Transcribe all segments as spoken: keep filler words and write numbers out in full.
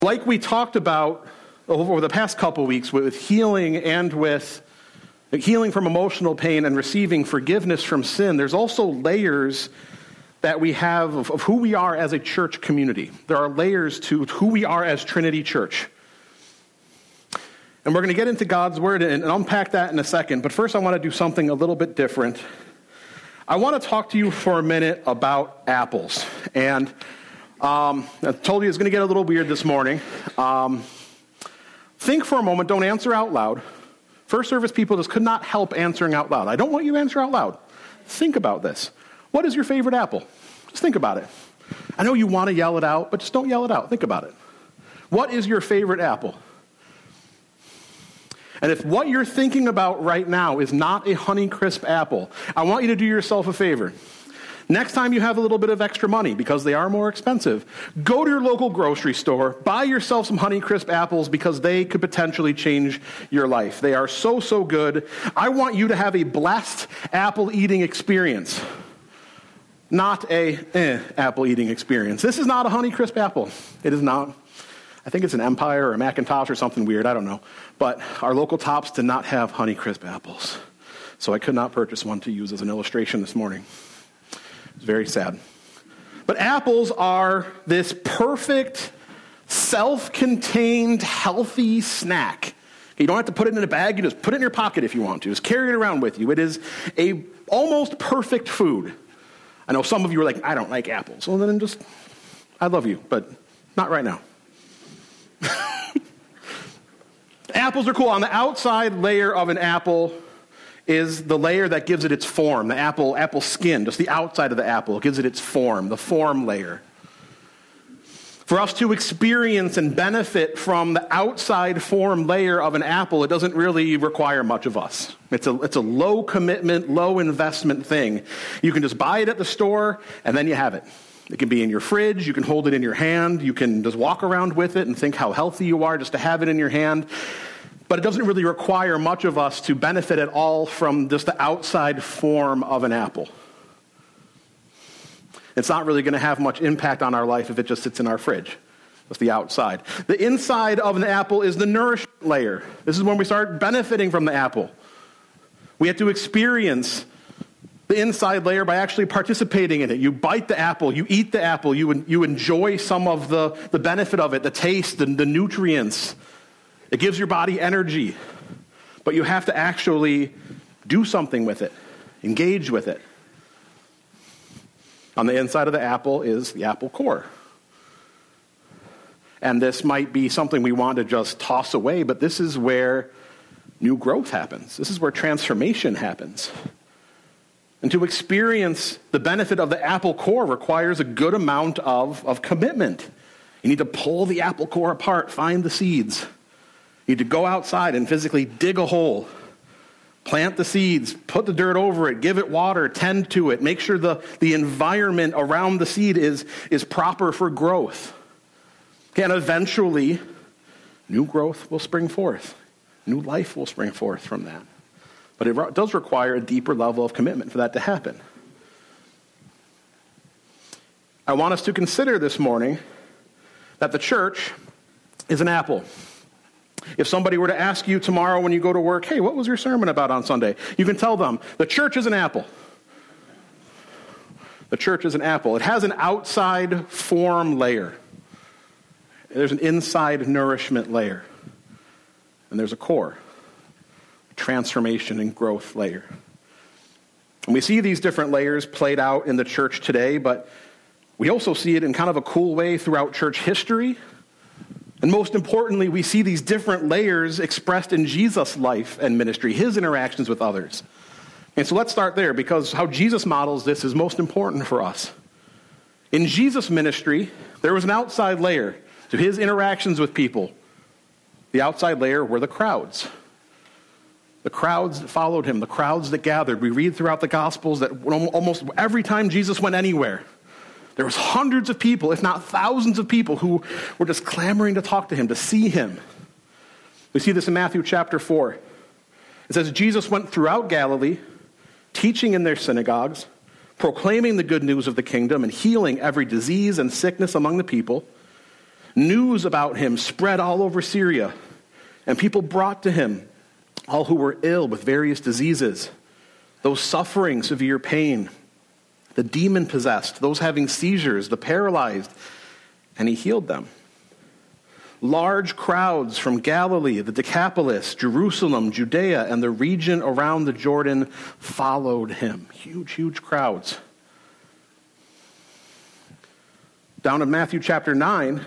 Like we talked about over the past couple weeks with healing and with healing from emotional pain and receiving forgiveness from sin, there's also layers that we have of, of who we are as a church community. There are layers to who we are as Trinity Church. And we're going to get into God's Word and, and unpack that in a second. But first I want to do something a little bit different. I want to talk to you for a minute about apples. And um, I told you it's going to get a little weird this morning. Um, think for a moment. Don't answer out loud. First service people just could not help answering out loud. I don't want you to answer out loud. Think about this. What is your favorite apple? Just think about it. I know you want to yell it out, but just don't yell it out. Think about it. What is your favorite apple? And if what you're thinking about right now is not a Honeycrisp apple, I want you to do yourself a favor. Next time you have a little bit of extra money, because they are more expensive, go to your local grocery store, buy yourself some Honeycrisp apples because they could potentially change your life. They are so, so good. I want you to have a blessed apple eating experience, not a eh, apple eating experience. This is not a Honeycrisp apple. It is not. I think it's an Empire or a Macintosh or something weird. I don't know. But our local Tops did not have Honeycrisp apples. So I could not purchase one to use as an illustration this morning. It's very sad. But apples are this perfect, self-contained, healthy snack. You don't have to put it in a bag. You just put it in your pocket if you want to. Just carry it around with you. It is a almost perfect food. I know some of you are like, I don't like apples. Well, then just, I love you, but not right now. Apples are cool. On the outside layer of an apple is the layer that gives it its form, the apple apple skin, just the outside of the apple. It gives it its form, the form layer. For us to experience and benefit from the outside form layer of an apple, it doesn't really require much of us. It's a, it's a low commitment, low investment thing. You can just buy it at the store, and then you have it. It can be in your fridge. You can hold it in your hand. You can just walk around with it and think how healthy you are just to have it in your hand. But it doesn't really require much of us to benefit at all from just the outside form of an apple. It's not really going to have much impact on our life if it just sits in our fridge. That's the outside. The inside of an apple is the nourishment layer. This is when we start benefiting from the apple. We have to experience the inside layer by actually participating in it. You bite the apple, you eat the apple, you you enjoy some of the, the benefit of it, the taste, the, the nutrients. It gives your body energy, but you have to actually do something with it, engage with it. On the inside of the apple is the apple core. And this might be something we want to just toss away, but this is where new growth happens. This is where transformation happens. And to experience the benefit of the apple core requires a good amount of, of commitment. You need to pull the apple core apart, find the seeds. You need to go outside and physically dig a hole, plant the seeds, put the dirt over it, give it water, tend to it, make sure the, the environment around the seed is, is proper for growth. And eventually, new growth will spring forth. New life will spring forth from that. But it does require a deeper level of commitment for that to happen. I want us to consider this morning that the church is an apple. If somebody were to ask you tomorrow when you go to work, hey, what was your sermon about on Sunday? You can tell them, the church is an apple. The church is an apple. It has an outside form layer. There's an inside nourishment layer. And there's a core, a transformation and growth layer. And we see these different layers played out in the church today, but we also see it in kind of a cool way throughout church history. And most importantly, we see these different layers expressed in Jesus' life and ministry, his interactions with others. And so let's start there, because how Jesus models this is most important for us. In Jesus' ministry, there was an outside layer to his interactions with people. The outside layer were the crowds. The crowds that followed him, the crowds that gathered. We read throughout the Gospels that almost every time Jesus went anywhere, there was hundreds of people, if not thousands of people, who were just clamoring to talk to him, to see him. We see this in Matthew chapter four. It says, Jesus went throughout Galilee, teaching in their synagogues, proclaiming the good news of the kingdom, and healing every disease and sickness among the people. News about him spread all over Syria, and people brought to him all who were ill with various diseases, those suffering severe pain, the demon-possessed, those having seizures, the paralyzed, and he healed them. Large crowds from Galilee, the Decapolis, Jerusalem, Judea, and the region around the Jordan followed him. Huge, huge crowds. Down in Matthew chapter nine,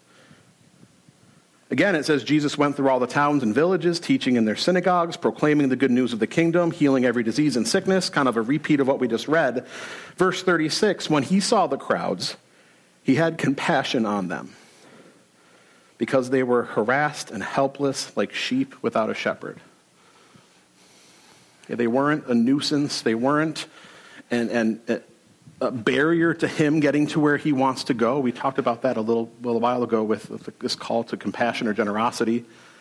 again, it says Jesus went through all the towns and villages, teaching in their synagogues, proclaiming the good news of the kingdom, healing every disease and sickness, kind of a repeat of what we just read. Verse thirty-six, when he saw the crowds, he had compassion on them, because they were harassed and helpless like sheep without a shepherd. Yeah, they weren't a nuisance. They weren't an, an, a barrier to him getting to where he wants to go. We talked about that a little, little while ago with, with this call to compassion or generosity.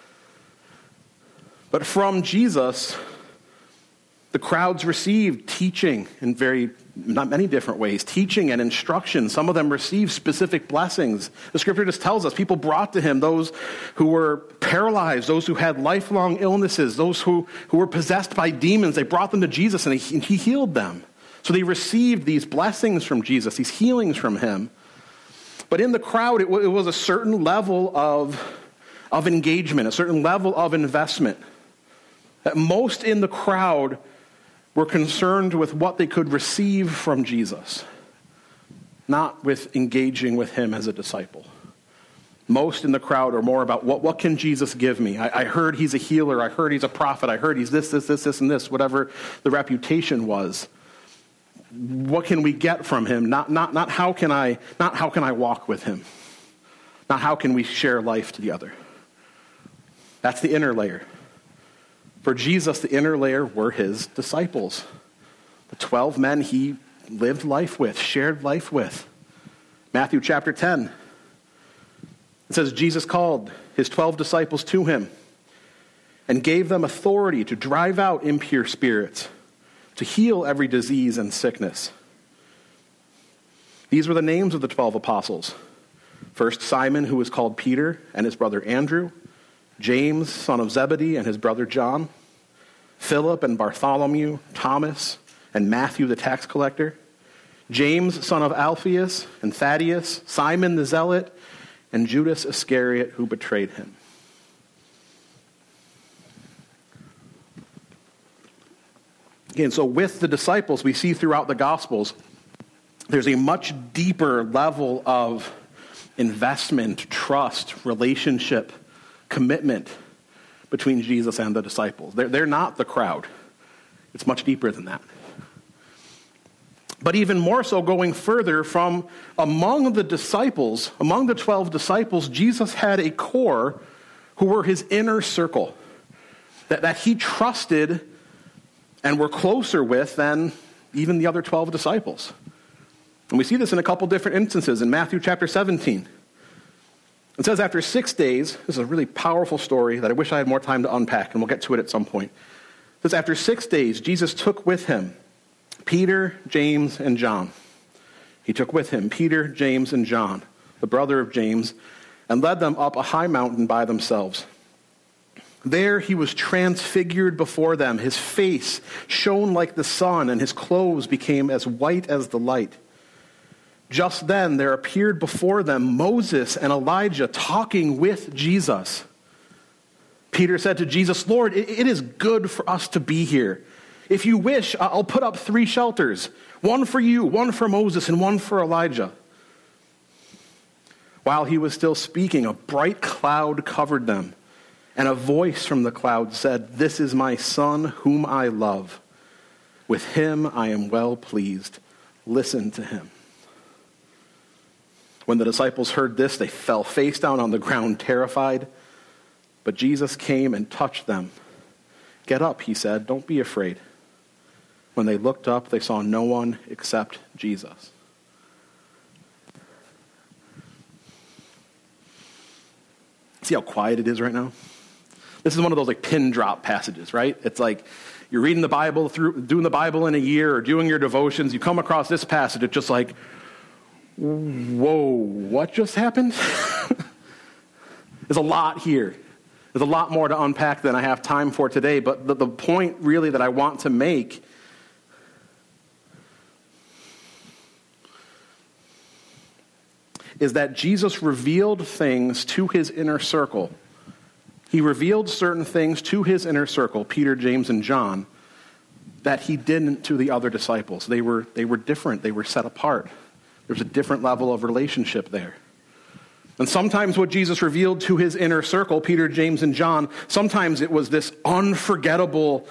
But from Jesus, the crowds received teaching in very, not many different ways, teaching and instruction. Some of them received specific blessings. The scripture just tells us people brought to him those who were paralyzed, those who had lifelong illnesses, those who, who were possessed by demons. They brought them to Jesus, and he, and he healed them. So they received these blessings from Jesus, these healings from him. But in the crowd, it, w- it was a certain level of, of engagement, a certain level of investment. That most in the crowd were concerned with what they could receive from Jesus, not with engaging with him as a disciple. Most in the crowd are more about, what, what can Jesus give me? I, I heard he's a healer. I heard he's a prophet. I heard he's this, this, this, this, and this, whatever the reputation was. What can we get from him? Not, not, not how can I, not how can I walk with him? Not how can we share life together? That's the inner layer. For Jesus, the inner layer were his disciples. The twelve men he lived life with, shared life with. Matthew chapter ten. It says, Jesus called his twelve disciples to him and gave them authority to drive out impure spirits, to heal every disease and sickness. These were the names of the twelve apostles. First, Simon, who was called Peter, and his brother Andrew. James, son of Zebedee, and his brother John. Philip and Bartholomew, Thomas, and Matthew the tax collector. James, son of Alphaeus, and Thaddeus, Simon the zealot, and Judas Iscariot, who betrayed him. Again, so with the disciples, we see throughout the Gospels, there's a much deeper level of investment, trust, relationship, commitment between Jesus and the disciples. They're, they're not the crowd. It's much deeper than that. But even more so, going further, from among the disciples, among the twelve disciples, Jesus had a core who were his inner circle, that, that he trusted and were closer with than even the other twelve disciples. And we see this in a couple different instances. In Matthew chapter seventeen, it says after six days, this is a really powerful story that I wish I had more time to unpack, and we'll get to it at some point. It says after six days, Jesus took with him Peter, James, and John. He took with him Peter, James, and John, the brother of James, and led them up a high mountain by themselves. There he was transfigured before them. His face shone like the sun, and his clothes became as white as the light. Just then there appeared before them Moses and Elijah talking with Jesus. Peter said to Jesus, "Lord, it is good for us to be here. If you wish, I'll put up three shelters, one for you, one for Moses, and one for Elijah." While he was still speaking, a bright cloud covered them, and a voice from the cloud said, "This is my son whom I love. With him I am well pleased. Listen to him." When the disciples heard this, they fell face down on the ground, terrified. But Jesus came and touched them. "Get up," he said. "Don't be afraid." When they looked up, they saw no one except Jesus. See how quiet it is right now? This is one of those like pin drop passages, right? It's like you're reading the Bible, through doing the Bible in a year or doing your devotions. You come across this passage, it's just like, whoa, what just happened? There's a lot here. There's a lot more to unpack than I have time for today, but the, the point really that I want to make is that Jesus revealed things to his inner circle. He revealed certain things to his inner circle, Peter, James, and John, that he didn't to the other disciples. They were, they were different. They were set apart. There's a different level of relationship there. And sometimes what Jesus revealed to his inner circle, Peter, James, and John, sometimes it was this unforgettable,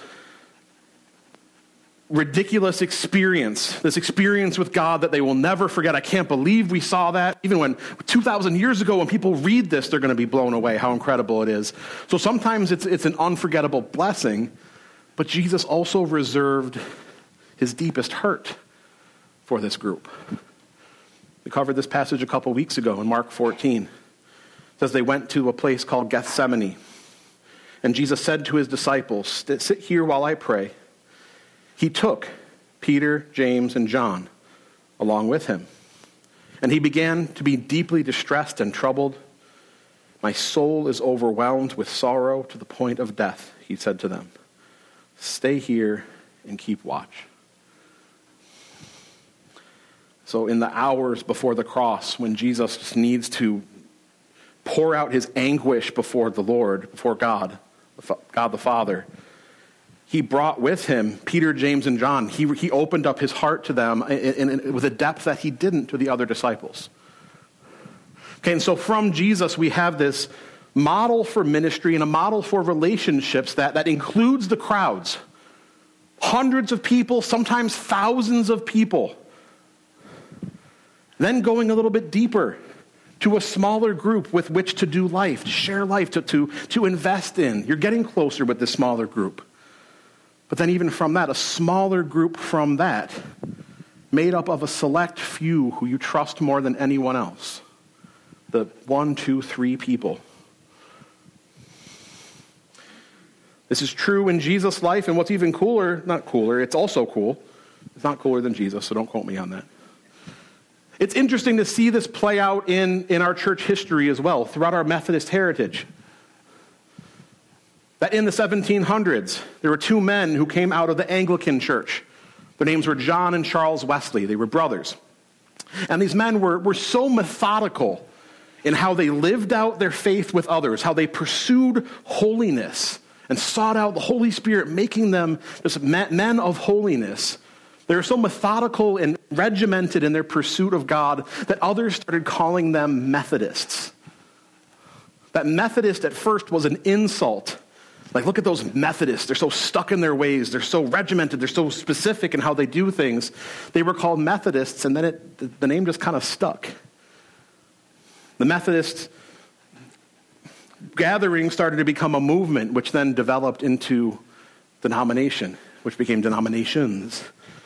ridiculous experience, this experience with God that they will never forget. I can't believe we saw that. Even when two thousand years ago, when people read this, they're going to be blown away how incredible it is. So sometimes it's, it's an unforgettable blessing, but Jesus also reserved his deepest hurt for this group. We covered this passage a couple weeks ago in Mark fourteen. It says they went to a place called Gethsemane, and Jesus said to his disciples, "Sit here while I pray." He took Peter, James, and John along with him, and he began to be deeply distressed and troubled. "My soul is overwhelmed with sorrow to the point of death," he said to them. "Stay here and keep watch." So in the hours before the cross, when Jesus needs to pour out his anguish before the Lord, before God, God the Father, he brought with him Peter, James, and John. He, he opened up his heart to them in, in, with a depth that he didn't to the other disciples. Okay, and so from Jesus, we have this model for ministry and a model for relationships that, that includes the crowds. Hundreds of people, sometimes thousands of people. Then going a little bit deeper to a smaller group with which to do life, to share life, to, to, to invest in. You're getting closer with this smaller group. But then even from that, a smaller group from that, made up of a select few who you trust more than anyone else. The one, two, three people. This is true in Jesus' life, and what's even cooler, not cooler, it's also cool. It's not cooler than Jesus, so don't quote me on that. It's interesting to see this play out in, in our church history as well, throughout our Methodist heritage. That in the seventeen hundreds, there were two men who came out of the Anglican church. Their names were John and Charles Wesley. They were brothers. And these men were, were so methodical in how they lived out their faith with others, how they pursued holiness and sought out the Holy Spirit, making them just men of holiness. They were so methodical and regimented in their pursuit of God that others started calling them Methodists. That Methodist at first was an insult. Like, look at those Methodists. They're so stuck in their ways. They're so regimented. They're so specific in how they do things. They were called Methodists, and then it, the name just kind of stuck. The Methodist gathering started to become a movement, which then developed into denomination, which became denominations.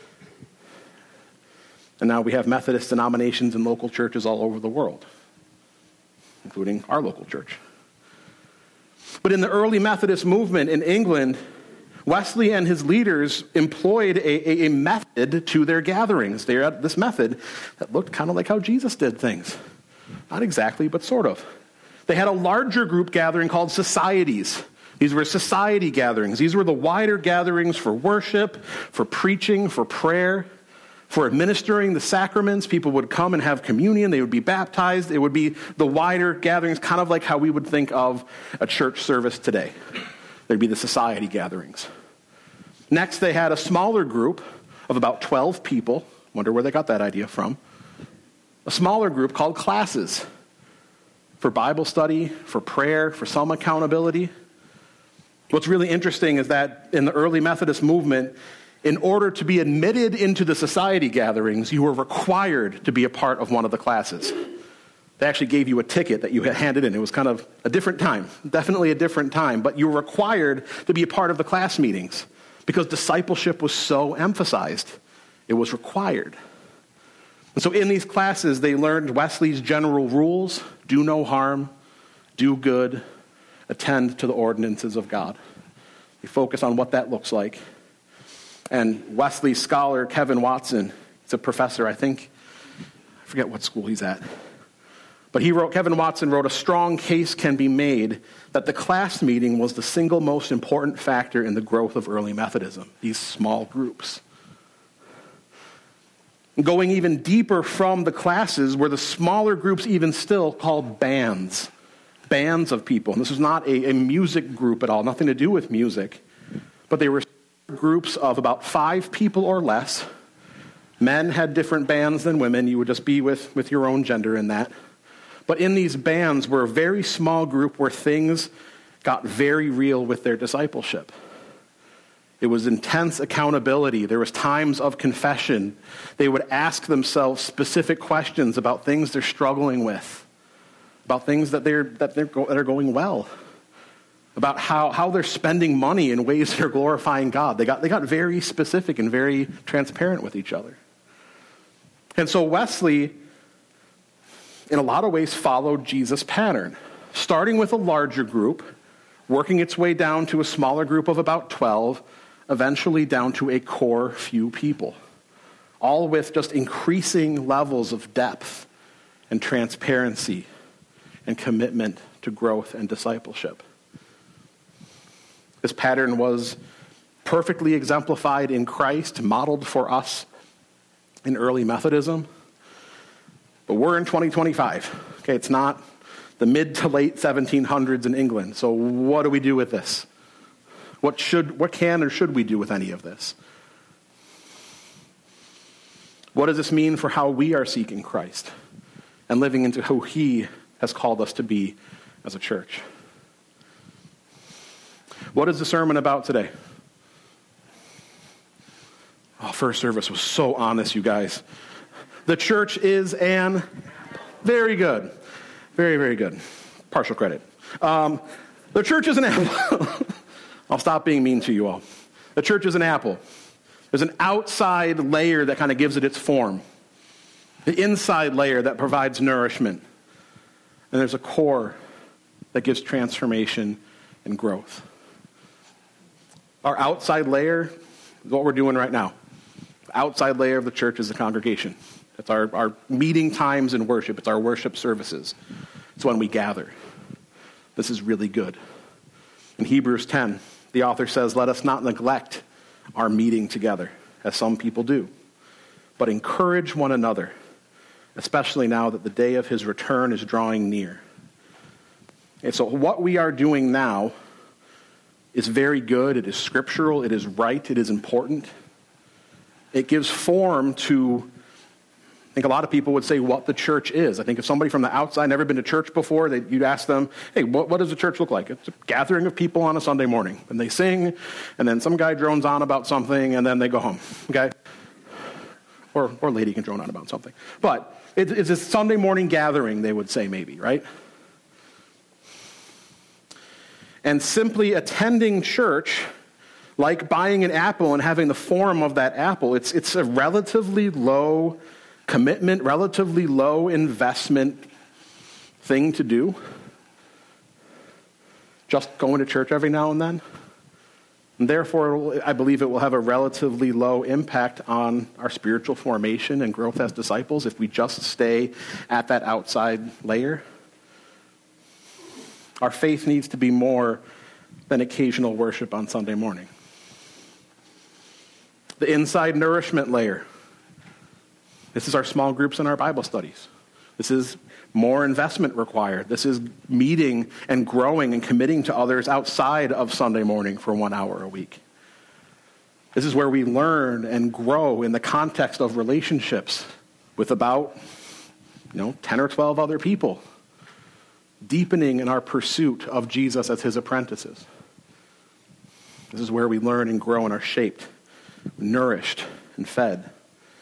And now we have Methodist denominations in local churches all over the world, including our local church. But in the early Methodist movement in England, Wesley and his leaders employed a, a, a method to their gatherings. They had this method that looked kind of like how Jesus did things. Not exactly, but sort of. They had a larger group gathering called societies. These were society gatherings. These were the wider gatherings for worship, for preaching, for prayer, for administering the sacraments. People would come and have communion. They would be baptized. It would be the wider gatherings, kind of like how we would think of a church service today. There'd be the society gatherings. Next, they had a smaller group of about twelve people. Wonder where they got that idea from. A smaller group called classes for Bible study, for prayer, for some accountability. What's really interesting is that in the early Methodist movement, in order to be admitted into the society gatherings, you were required to be a part of one of the classes. They actually gave you a ticket that you had handed in. It was kind of a different time, definitely a different time, but you were required to be a part of the class meetings because discipleship was so emphasized. It was required. And so in these classes, they learned Wesley's general rules: do no harm, do good, attend to the ordinances of God. They focus on what that looks like. And Wesley scholar Kevin Watson, he's a professor, I think, I forget what school he's at. But he wrote, Kevin Watson wrote, a strong case can be made that the class meeting was the single most important factor in the growth of early Methodism, these small groups. Going even deeper from the classes were the smaller groups even still called bands. Bands of people. And this was not a, a music group at all, nothing to do with music. But they were groups of about five people or less. Men had different bands than women. You would just be with, with your own gender in that. But in these bands were a very small group where things got very real with their discipleship. It was intense accountability. There was times of confession. They would ask themselves specific questions about things they're struggling with, about things that they're that they're that are going well, about how, how they're spending money in ways that are glorifying God. They got they got very specific and very transparent with each other. And so Wesley, in a lot of ways, followed Jesus' pattern, starting with a larger group, working its way down to a smaller group of about twelve, eventually down to a core few people, all with just increasing levels of depth and transparency and commitment to growth and discipleship. This pattern was perfectly exemplified in Christ, modeled for us in early Methodism. But we're in twenty twenty-five. Okay, it's not the mid to late seventeen hundreds in England. So what do we do with this? What should, what can or should we do with any of this? What does this mean for how we are seeking Christ and living into who he has called us to be as a church? What is the sermon about today? Oh, first service was so honest, you guys. The church is an... Very good. Very, very good. Partial credit. Um, the church is an apple. I'll stop being mean to you all. The church is an apple. There's an outside layer that kind of gives it its form. The inside layer that provides nourishment. And there's a core that gives transformation and growth. Our outside layer is what we're doing right now. The outside layer of the church is the congregation. It's our, our meeting times in worship. It's our worship services. It's when we gather. This is really good. In Hebrews ten, the author says, let us not neglect our meeting together, as some people do, but encourage one another, especially now that the day of his return is drawing near. And so what we are doing now is very good. It is scriptural. It is right. It is important. It gives form to, I think a lot of people would say, what the church is. I think if somebody from the outside never been to church before, they, you'd ask them, hey, what, what does the church look like? It's a gathering of people on a Sunday morning. And they sing, and then some guy drones on about something, and then they go home, okay? Or or lady can drone on about something. But it, it's a Sunday morning gathering, they would say maybe, right? And simply attending church, like buying an apple and having the form of that apple, it's it's a relatively low commitment, relatively low investment thing to do. Just going to church every now and then. And therefore, I believe it will have a relatively low impact on our spiritual formation and growth as disciples if we just stay at that outside layer. Our faith needs to be more than occasional worship on Sunday morning. The inside nourishment layer. This is our small groups and our Bible studies. This is more investment required. This is meeting and growing and committing to others outside of Sunday morning for one hour a week. This is where we learn and grow in the context of relationships with about, you know, ten or twelve other people, deepening in our pursuit of Jesus as his apprentices. This is where we learn and grow and are shaped, nourished, and fed.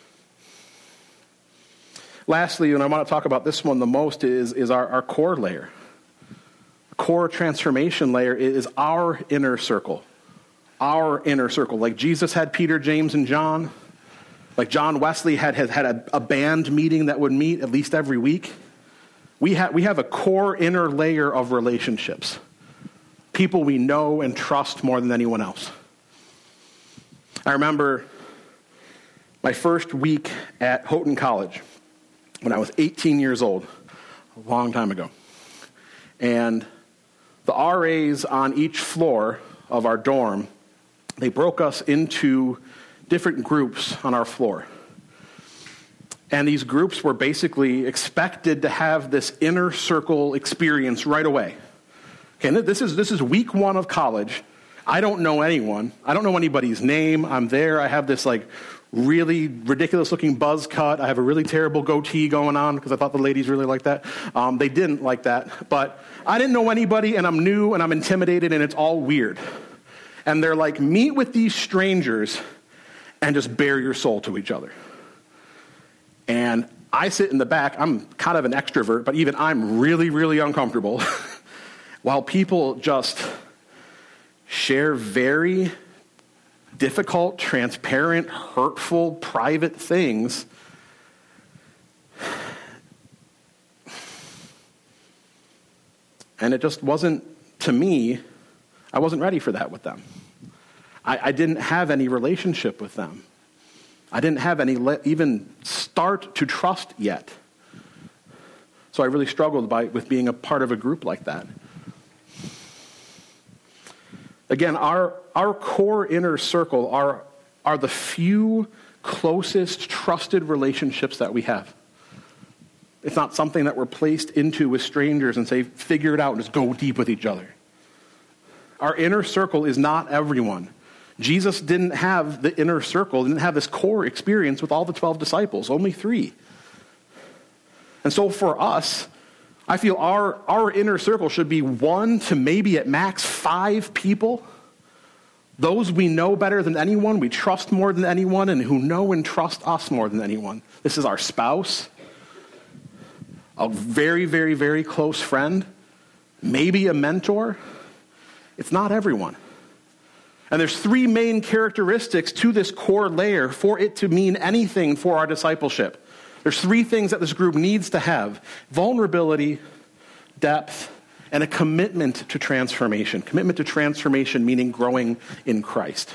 Lastly, and I want to talk about this one the most, is, is our, our core layer. Core transformation layer is our inner circle. Our inner circle. Like Jesus had Peter, James, and John. Like John Wesley had, had, had a, a band meeting that would meet at least every week. We have, we have a core inner layer of relationships. People we know and trust more than anyone else. I remember my first week at Houghton College. when I was eighteen years old, a long time ago. And the R As on each floor of our dorm, they broke us into different groups on our floor. And these groups were basically expected to have this inner circle experience right away. Okay, this is this is week one of college. I don't know anyone. I don't know anybody's name. I'm there. I have this like really ridiculous looking buzz cut. I have a really terrible goatee going on because I thought the ladies really liked that. Um, they didn't like that. But I didn't know anybody, and I'm new, and I'm intimidated, and it's all weird. And they're like, meet with these strangers and just bare your soul to each other. And I sit in the back. I'm kind of an extrovert, but even I'm really, really uncomfortable. While people just share very difficult, transparent, hurtful, private things. And it just wasn't, to me, I wasn't ready for that with them. I, I didn't have any relationship with them. I didn't have any le- even start to trust yet. So I really struggled by, with being a part of a group like that. Again, our, our core inner circle are, are the few closest trusted relationships that we have. It's not something that we're placed into with strangers and say, figure it out and just go deep with each other. Our inner circle is not everyone. Jesus didn't have the inner circle, didn't have this core experience with all the twelve disciples, only three. And so for us, I feel our, our inner circle should be one to maybe at max five people. Those we know better than anyone, we trust more than anyone, and who know and trust us more than anyone. This is our spouse, a very, very, very close friend, maybe a mentor. It's not everyone. And there's three main characteristics to this core layer for it to mean anything for our discipleship. There's three things that this group needs to have: vulnerability, depth, and a commitment to transformation. Commitment to transformation meaning growing in Christ.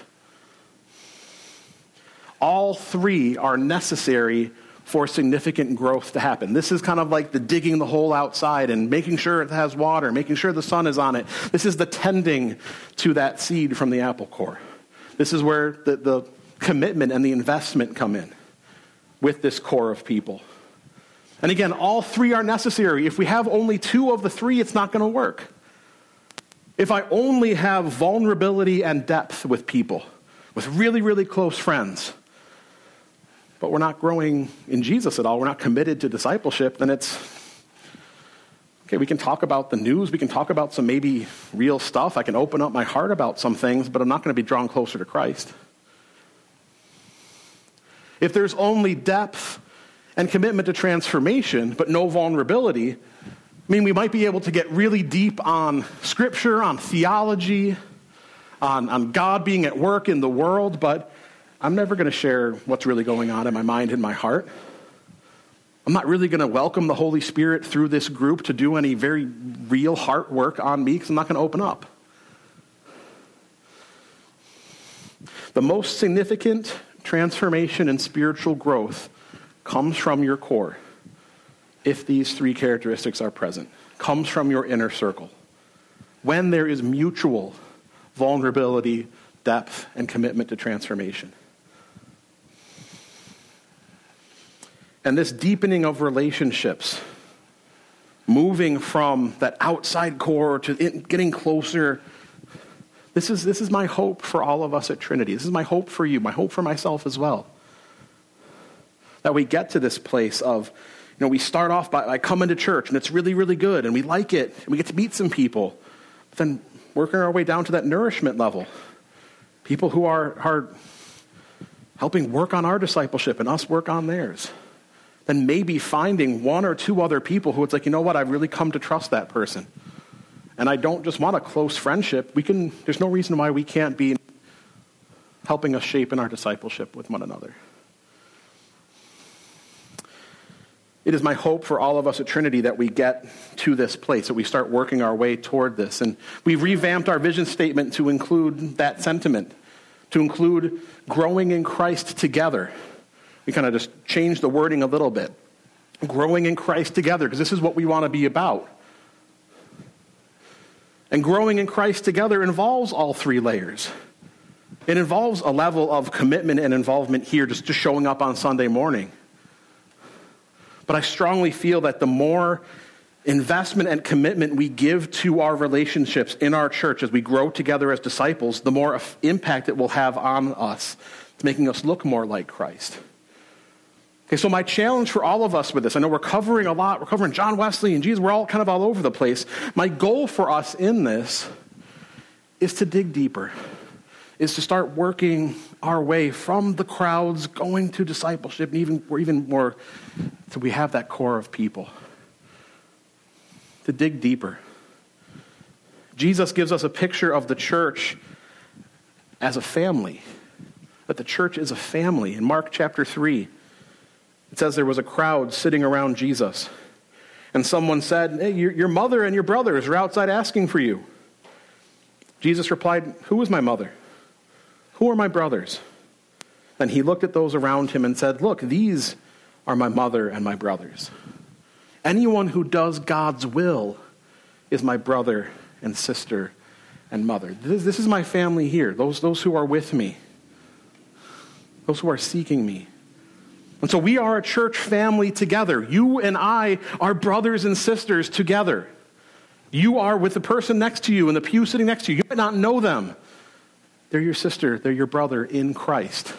All three are necessary for significant growth to happen. This is kind of like the digging the hole outside and making sure it has water, making sure the sun is on it. This is the tending to that seed from the apple core. This is where the, the commitment and the investment come in with this core of people. And again, all three are necessary. If we have only two of the three, it's not going to work. If I only have vulnerability and depth with people, with really, really close friends, but we're not growing in Jesus at all, we're not committed to discipleship, then it's, okay, we can talk about the news, we can talk about some maybe real stuff, I can open up my heart about some things, but I'm not going to be drawn closer to Christ. If there's only depth and commitment to transformation, but no vulnerability, I mean, we might be able to get really deep on Scripture, on theology, on, on God being at work in the world, but I'm never going to share what's really going on in my mind and my heart. I'm not really going to welcome the Holy Spirit through this group to do any very real heart work on me because I'm not going to open up. The most significant transformation and spiritual growth comes from your core if these three characteristics are present. Comes from your inner circle. When there is mutual vulnerability, depth, and commitment to transformation. And this deepening of relationships, moving from that outside core to getting closer, this is, this is my hope for all of us at Trinity. This is my hope for you, my hope for myself as well. That we get to this place of, you know, we start off by, by coming to church, and it's really, really good, and we like it, and we get to meet some people. But then working our way down to that nourishment level. People who are, are helping work on our discipleship and us work on theirs. Then maybe finding one or two other people who it's like, you know what, I've really come to trust that person. And I don't just want a close friendship. We can. There's no reason why we can't be helping us shape in our discipleship with one another. It is my hope for all of us at Trinity that we get to this place, that we start working our way toward this. And we've revamped our vision statement to include that sentiment, to include growing in Christ together. We kind of just changed the wording a little bit. growing in Christ together, because this is what we want to be about. And growing in Christ together involves all three layers. It involves a level of commitment and involvement here, just, just showing up on Sunday morning. But I strongly feel that the more investment and commitment we give to our relationships in our church as we grow together as disciples, the more impact it will have on us, making us look more like Christ. Okay, so my challenge for all of us with this, I know we're covering a lot, we're covering John Wesley and Jesus, we're all kind of all over the place. My goal for us in this is to dig deeper, is to start working our way from the crowds, going to discipleship, and even, or even more, so we have that core of people. To dig deeper. Jesus gives us a picture of the church as a family, that the church is a family. In Mark chapter three, it says there was a crowd sitting around Jesus, and someone said, hey, your, your mother and your brothers are outside asking for you. Jesus replied, who is my mother? Who are my brothers? Then he looked at those around him and said, look, these are my mother and my brothers. Anyone who does God's will is my brother and sister and mother. This, this is my family here, those, those who are with me, those who are seeking me. And so we are a church family together. You and I are brothers and sisters together. You are with the person next to you in the pew sitting next to you. You might not know them. They're your sister, they're your brother in Christ.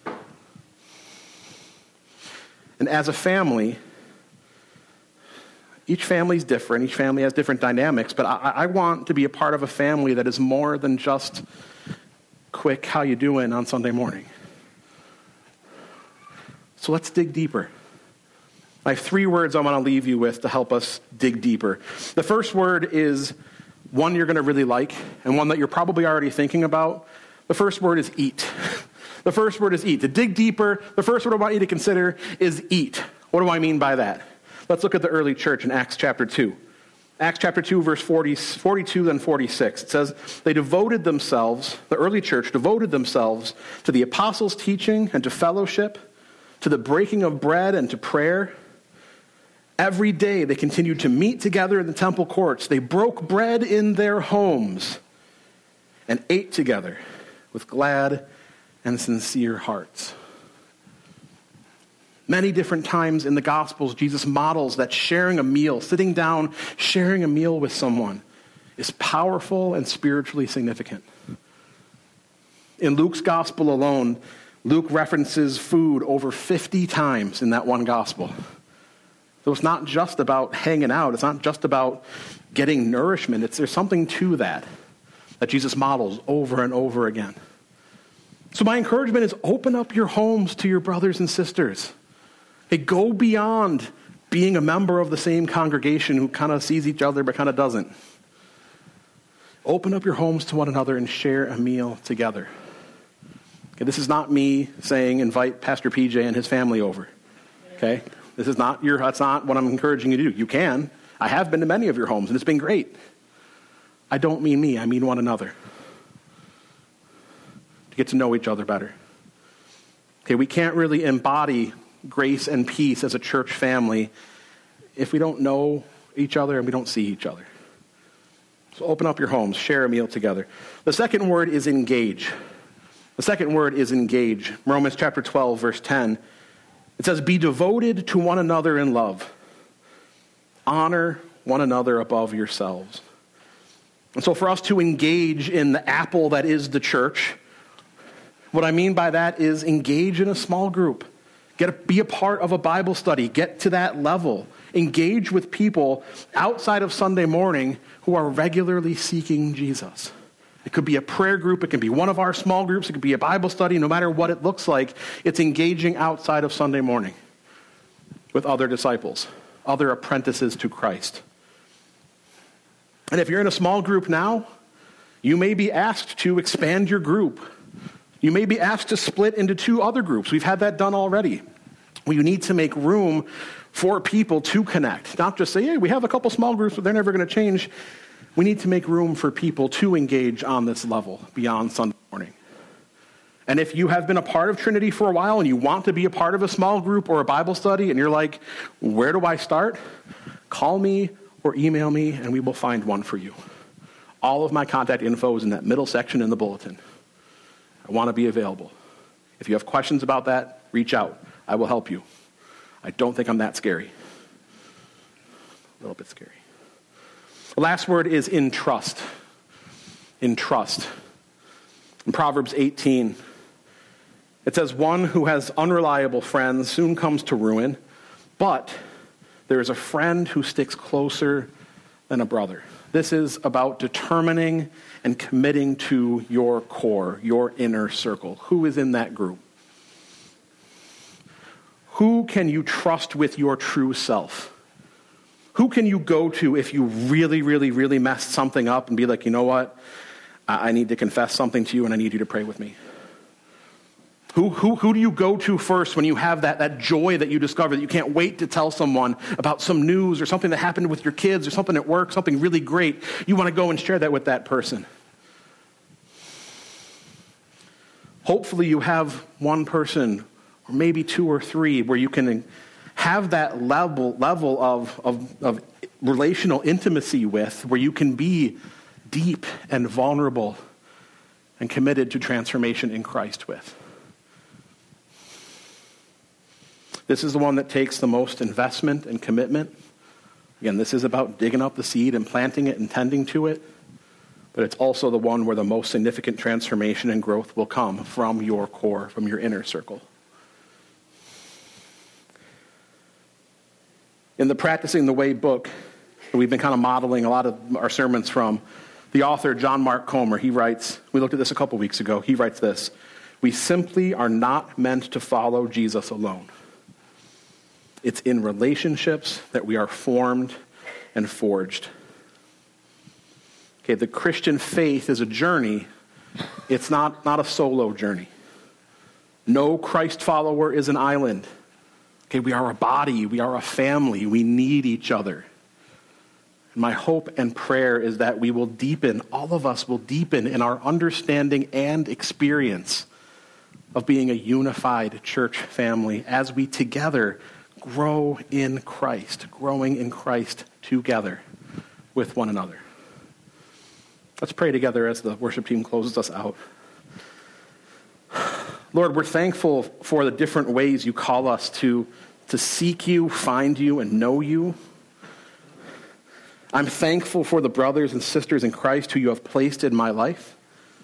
And as a family, each family is different. Each family has different dynamics. But I, I want to be a part of a family that is more than just quick, how you doing on Sunday morning. So let's dig deeper. I have three words I want to leave you with to help us dig deeper. The first word is one you're going to really like and one that you're probably already thinking about. The first word is eat. The first word is eat. To dig deeper, the first word I want you to consider is eat. What do I mean by that? Let's look at the early church in Acts chapter two. Acts chapter two, verse forty, forty-two and forty-six. It says, they devoted themselves, the early church devoted themselves to the apostles' teaching and to fellowship, to the breaking of bread and to prayer. Every day they continued to meet together in the temple courts. They broke bread in their homes and ate together with glad and sincere hearts. Many different times in the Gospels, Jesus models that sharing a meal, sitting down, sharing a meal with someone is powerful and spiritually significant. In Luke's Gospel alone, Luke references food over fifty times in that one Gospel. So it's not just about hanging out. It's not just about getting nourishment. It's, there's something to that that Jesus models over and over again. So my encouragement is open up your homes to your brothers and sisters. Hey, go beyond being a member of the same congregation who kind of sees each other but kind of doesn't. Open up your homes to one another and share a meal together. Okay, this is not me saying invite Pastor P J and his family over. Okay? This is not your, that's not what I'm encouraging you to do. You can. I have been to many of your homes and it's been great. I don't mean me, I mean one another. To get to know each other better. Okay, we can't really embody grace and peace as a church family if we don't know each other and we don't see each other. So open up your homes, share a meal together. The second word is engage. The second word is engage. Romans chapter twelve, verse ten. It says, be devoted to one another in love. Honor one another above yourselves. And so for us to engage in the apple that is the church, what I mean by that is engage in a small group. Get a, be a part of a Bible study. Get to that level. Engage with people outside of Sunday morning who are regularly seeking Jesus. It could be a prayer group. It can be one of our small groups. It could be a Bible study. No matter what it looks like, it's engaging outside of Sunday morning with other disciples, other apprentices to Christ. And if you're in a small group now, you may be asked to expand your group. You may be asked to split into two other groups. We've had that done already. We need to make room for people to connect. Not just say, hey, we have a couple small groups, but they're never going to change. We need to make room for people to engage on this level beyond Sunday morning. And if you have been a part of Trinity for a while and you want to be a part of a small group or a Bible study and you're like, where do I start? Call me or email me and we will find one for you. All of my contact info is in that middle section in the bulletin. I want to be available. If you have questions about that, reach out. I will help you. I don't think I'm that scary. A little bit scary. The last word is in trust. In trust. In Proverbs eighteen, it says, one who has unreliable friends soon comes to ruin, but there is a friend who sticks closer than a brother. This is about determining and committing to your core, your inner circle. Who is in that group? Who can you trust with your true self? Who can you go to if you really, really, really messed something up and be like, you know what? I need to confess something to you and I need you to pray with me. Who, who, who do you go to first when you have that, that joy that you discover that you can't wait to tell someone about some news or something that happened with your kids or something at work, something really great? You want to go and share that with that person. Hopefully you have one person or maybe two or three where you can have that level, level of, of, of relational intimacy with, where you can be deep and vulnerable and committed to transformation in Christ with. This is the one that takes the most investment and commitment. Again, this is about digging up the seed and planting it and tending to it. But it's also the one where the most significant transformation and growth will come from your core, from your inner circle. In the Practicing the Way book, that we've been kind of modeling a lot of our sermons from, the author, John Mark Comer, he writes, we looked at this a couple weeks ago, he writes this, we simply are not meant to follow Jesus alone. It's in relationships that we are formed and forged. Okay, the Christian faith is a journey. It's not, not a solo journey. No Christ follower is an island. Okay, we are a body. We are a family. We need each other. And my hope and prayer is that we will deepen, all of us will deepen in our understanding and experience of being a unified church family as we together grow in Christ, growing in Christ together with one another. Let's pray together as the worship team closes us out. Lord, we're thankful for the different ways you call us to, to seek you, find you, and know you. I'm thankful for the brothers and sisters in Christ who you have placed in my life.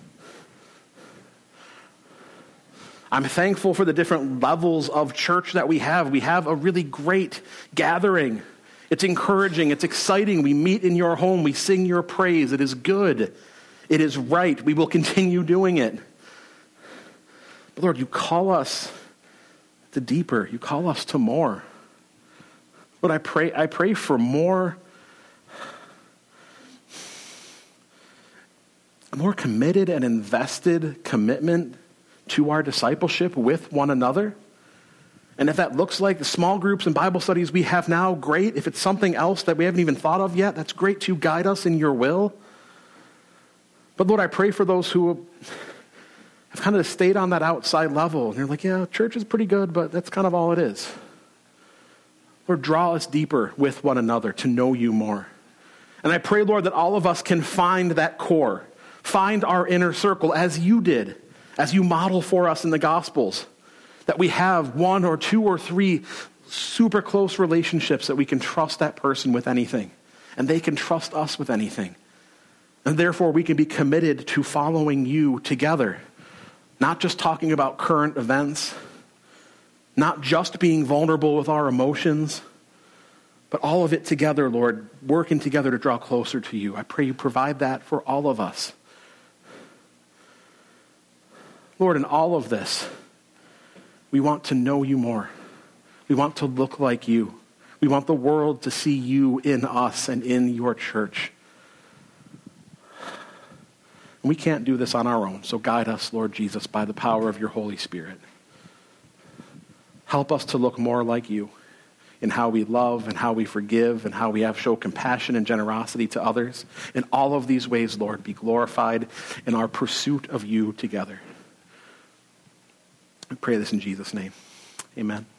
I'm thankful for the different levels of church that we have. We have a really great gathering. It's encouraging. It's exciting. We meet in your home. We sing your praise. It is good. It is right. We will continue doing it. But Lord, you call us to deeper. You call us to more. Lord, I pray, I pray for more, more committed and invested commitment to our discipleship with one another. And if that looks like the small groups and Bible studies we have now, great. If it's something else that we haven't even thought of yet, that's great to guide us in your will. But Lord, I pray for those who have kind of stayed on that outside level. And they're like, yeah, church is pretty good, but that's kind of all it is. Lord, draw us deeper with one another to know you more. And I pray, Lord, that all of us can find that core, find our inner circle as you did, as you model for us in the Gospels, that we have one or two or three super close relationships that we can trust that person with anything, and they can trust us with anything. And therefore, we can be committed to following you together, not just talking about current events, not just being vulnerable with our emotions, but all of it together, Lord, working together to draw closer to you. I pray you provide that for all of us. Lord, in all of this, we want to know you more. We want to look like you. We want the world to see you in us and in your church. And we can't do this on our own, so guide us, Lord Jesus, by the power of your Holy Spirit. Help us to look more like you in how we love and how we forgive and how we have show compassion and generosity to others. In all of these ways, Lord, be glorified in our pursuit of you together. I pray this in Jesus' name. Amen.